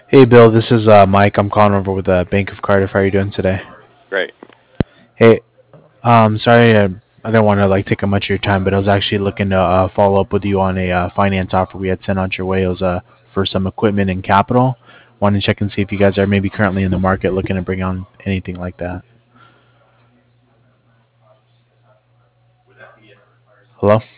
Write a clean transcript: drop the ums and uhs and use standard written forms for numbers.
Hey Bill, this is Mike. I'm calling over with Bank of Cardiff. How are you doing today? Great. Hey, sorry, I didn't want to take up much of your time, but I was actually looking to follow up with you on a finance offer we had sent out your way. It was for some equipment and capital. Wanted to check and see if you guys are maybe currently in the market looking to bring on anything like that. Hello.